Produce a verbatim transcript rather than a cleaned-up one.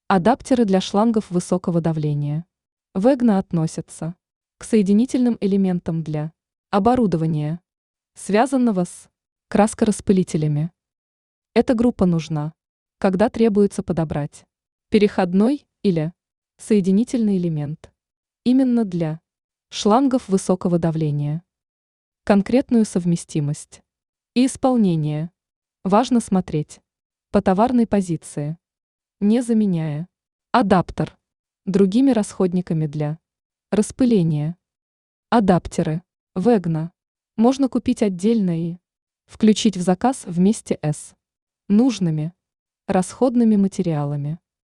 Адаптеры для шлангов высокого давления. Вегна относятся к соединительным элементам для оборудования, связанного с краскораспылителями. Эта группа нужна, когда требуется подобрать переходной или соединительный элемент именно для шлангов высокого давления. Конкретную совместимость и исполнение важно смотреть по товарной позиции, не заменяя адаптер другими расходниками для распыления. Адаптеры Вегна можно купить отдельно и включить в заказ вместе с нужными расходными материалами.